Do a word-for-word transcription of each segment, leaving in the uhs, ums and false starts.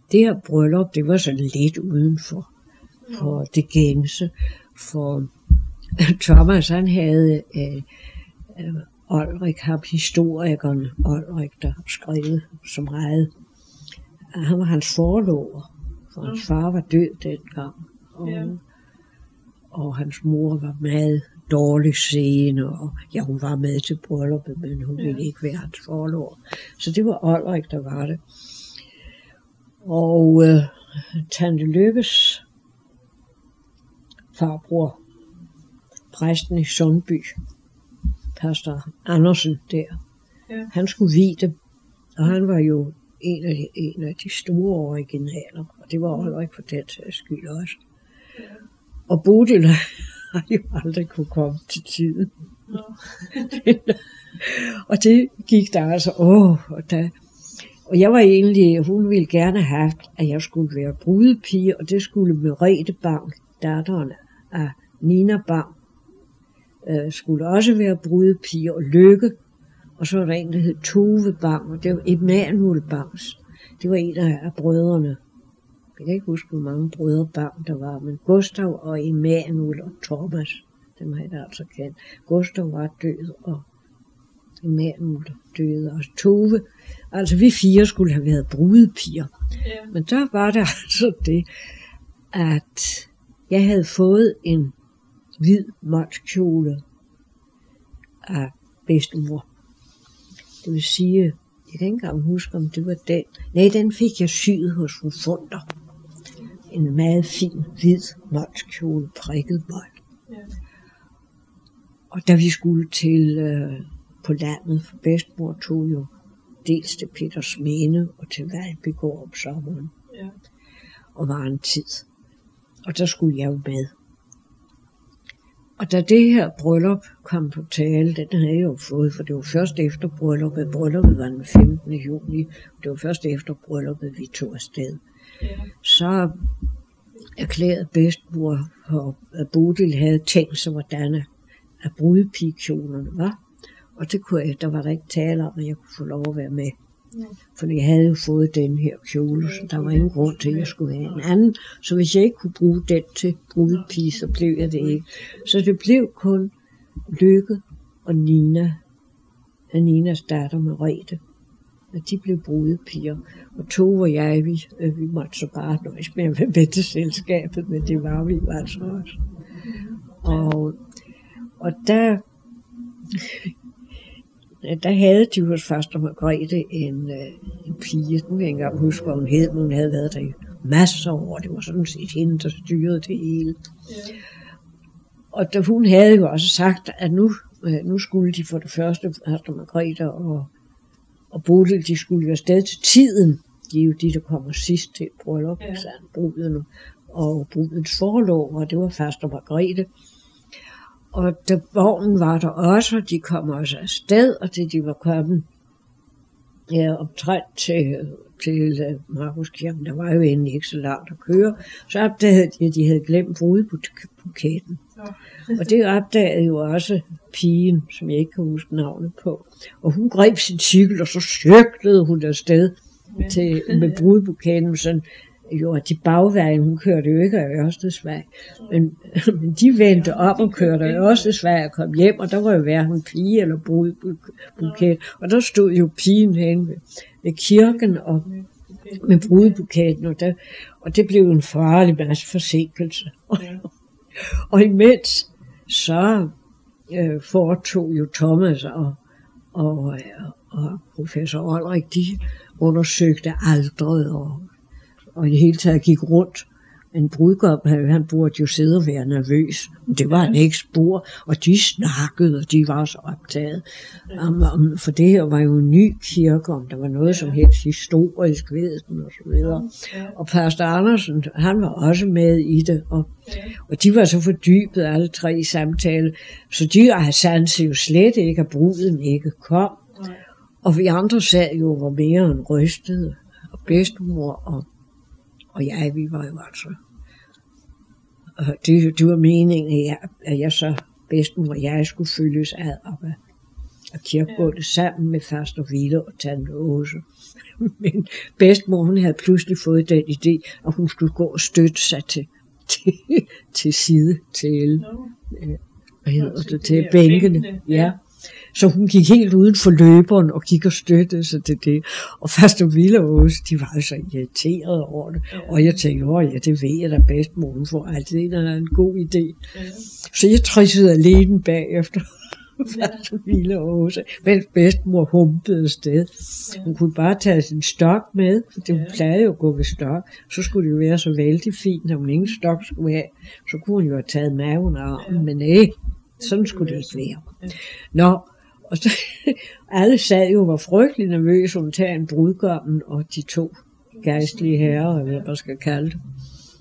det her bryllup, det var sådan lidt uden for, for det gængse. For Thomas, han havde øh, øh, Ulrik, ham historikeren Ulrik, der har skrevet så meget. Han var hans forlover, for hans far var død dengang. Og, ja. og hans mor var meget dårlig seende, og ja, hun var med til brylluppet, men hun ja. ville ikke være hans forlover. Så det var Ulrik, der var det. Og øh, Tante Lykkes farbror, præsten i Sundby, pastor Andersen der, ja. han skulle vie dem, og han var jo en af de, en af de store originaler, og det var Ulrik for den sags skyld også. Ja. Og Bodil har jo aldrig kunne komme til tiden. Ja. Og det gik der altså, åh, og der, og jeg var egentlig, hun ville gerne have haft, at jeg skulle være brudepige, og det skulle Merete Bang, datteren af Nina Bang, øh, skulle også være brudepige, og Lykke, og så var der en, der hed Tove Bang, og det var Emanuel Bangs. Det var en af, af brødrene. Jeg kan ikke huske, hvor mange brødre Bang der var, men Gustav og Emanuel og Thomas, dem har jeg altså kendt. Gustav var død, og Emanuel døde, og Tove. Altså vi fire skulle have været brudepiger. Yeah. Men der var det altså det, at jeg havde fået en hvid målskjole af bedstemor. Det vil sige, jeg kan ikke engang huske, om det var den. Nej, den fik jeg syet hos fru Funder. En meget fin, hvid målskjole, prikket mål. Yeah. Og da vi skulle til øh, på landet, for bedstemor tog jo dels til Petersminde og til Valbygård om sommeren. Yeah. Og var en tid. Og der skulle jeg jo med. Og da det her bryllup kom på tale, den havde jeg jo fået, for det var først efter brylluppet. Brylluppet var den femtende juni, og det var først efter brylluppet, vi tog afsted. Yeah. Så erklærede bedstemor, at Bodil havde tænkt sig, hvordan at brudepigekjolerne var. Og det kunne jeg, der var der ikke tale om, at jeg kunne få lov at være med. Ja. For jeg havde jo fået den her kjole, så der var ingen grund til, at jeg skulle have en anden. Så hvis jeg ikke kunne bruge den til brudepige, så blev jeg det ikke. Så det blev kun Lykke og Nina, og Ninas datter Merete. Og de blev brudepiger. Og Tove og jeg, vi, vi måtte så bare nøjes med at være med til selskabet, men det var vi jo altså også. Og, og der... Der havde de hos faster Margrethe en, en pige, den kan jeg ikke engang huske, hvad hun hed, men hun havde været der i masser af år. Det var sådan set hende, der styrede det hele. Ja. Og da hun havde jo også sagt, at nu, nu skulle de for det første, faster Margrethe og, og Bodil, de skulle jo afsted til tiden. De er jo de, der kommer sidst til et bryllup, ja. Bruden og brudens forlover, det var faster Margrethe. Og da vognen var der også, og de kom også afsted, og da de var kommet ja, omtrent til, til uh, Markuskirken, der var jo egentlig ikke så langt at køre, så opdagede de, at de havde glemt brudebuketten. Og det opdagede jo også pigen, som jeg ikke kan huske navnet på. Og hun greb sin cykel, og så cyklede hun afsted til, med brudebuketten, sådan, jo, at de bagvejen, hun kørte jo ikke af Ørstedsvej, men, men de vendte op og kørte af Ørstedsvej og kom hjem, og der var jo hverken pige eller brudebuket, og der stod jo pigen henne ved, ved kirken og med brudebuketten, og, der, og det blev en farlig masse forsinkelse. Og imens så øh, foretog jo Thomas og, og, og professor Ulrik, de undersøgte aldret og og i det hele taget gik rundt. En brudgom, han burde jo sidde og være nervøs. Det var han ikke spor, og de snakkede, og de var så optaget. Um, um, for det her var jo en ny kirke, om der var noget som helst historisk ved den, og så videre. Og pastor Andersen, han var også med i det, og, og de var så fordybet alle tre i samtale, så de havde sanset jo slet ikke, at bruden ikke kom. Og vi andre sad jo var mere end rystede, og bedstemor og Og jeg, vi var jo altså, det, det var meningen, at jeg, at jeg så bedstemor og jeg skulle følges ad op af, af kirkegården sammen med faster Ville og tante Åse. Men bedstemor, hun havde pludselig fået den idé, at hun skulle gå og støtte sig til, til, til side til, øh, hvad hedder det, til bænkene. Ja. Så hun gik helt uden for løberen og gik og støttede sig til det. Og først og Ville og Åse, de var jo så irriterede over det. Ja. Og jeg tænkte, åh ja, det ved jeg da bedst, mor, hun får altid en eller anden god idé. Ja. Så jeg trissede alene bagefter. Ja. Først og Ville og Åse. Men bedstemor humpede afsted. Ja. Hun kunne bare tage sin stok med, for det, hun plejede jo at gå ved stok. Så skulle det jo være så vældig fint, at hun ingen stok skulle have. Så kunne hun jo have taget maven af armen, ja. Men nej, sådan skulle det ikke være. Ja. Nå, og så alle sad jo og var frygtelig nervøse om tage en brudgommen og de to gejstlige herrer, eller hvad man skal kalde det.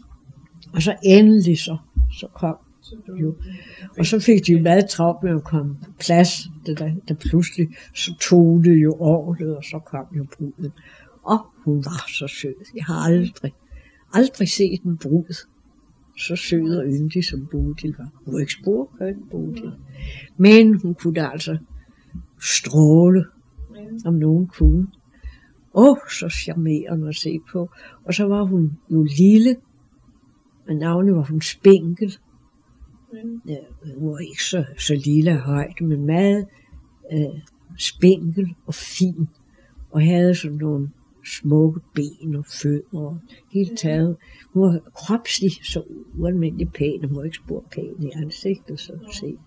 Og så endelig så, så kom jo. Og så fik de jo meget travlt med at komme på plads, det der, der pludselig så tog det jo ordet, og så kom jo bruden. Og hun var så sød. Jeg har aldrig, aldrig set en brud så sød og yndig som Bodil var. Hun var ikke sporkøn, Bodil. Men hun kunne altså stråle, om nogen kunne. Åh, så charmerende at se på. Og så var hun jo lille, men navnet var hun Spinkel. Ja, hun var ikke så, så lille og højt, men meget øh, spinkel og fin. Og havde sådan nogle smukke ben og fødder og helt taget. Hun var kropslig så ualmindelig pæn, hun var ikke spor pæn i ansigtet, så at se.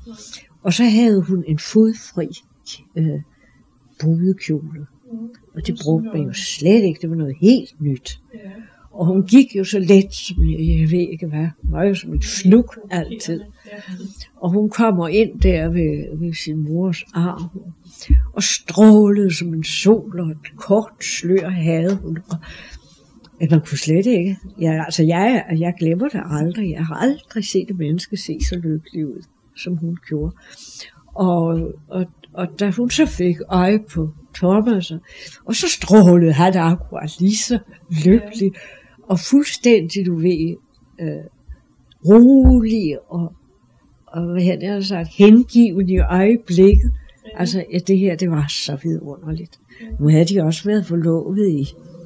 Og så havde hun en fodfri øh, brudekjole. Og det brugte man jo slet ikke, det var noget helt nyt. Og hun gik jo så let, som jeg, jeg ved ikke hvad, hun var jo som et fluk altid. Og hun kommer ind der ved, ved sin mors arm, og strålede som en sol, og et kort slør havde hun. Og, at man kunne slet ikke. Jeg, altså jeg, jeg glemmer det aldrig. Jeg har aldrig set et menneske se så lykkelig ud, som hun gjorde. Og, og, og da hun så fik øje på Thomas, og så strålede han akkurat lige så lykkelig, og fuldstændig, du ved, øh, rolig og, og hvad hedder det, sagt, hengiven i øjeblikket. Altså, ja, det her, det var så vidunderligt. Nu havde de også været forlovet i,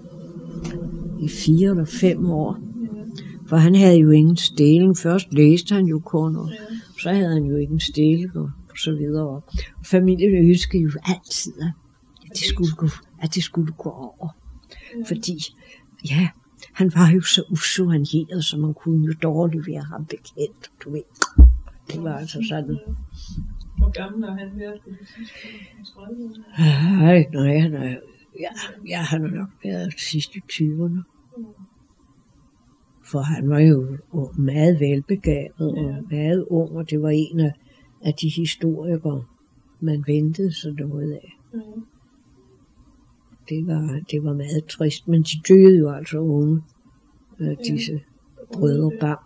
i fire eller fem år, for han havde jo ingen stilling. Først læste han jo kun, og så havde han jo ingen stilling, og så videre. Og familien ønskede jo altid, at det skulle gå, at det skulle gå over. Fordi, ja, han var jo så usoigneret, så man kunne jo dårligt være ham bekendt, du ved. Det var altså sådan. Hvor gammel har han været på det tidspunkt? Nej, nej, han er, ja, ja, han har nok været sidst i tyverne. For han var jo meget velbegavet og meget ung, og det var en af, af de historikere, man ventede sig noget af. Det var, det var meget trist, men de døde jo altså unge, disse brødre Bang.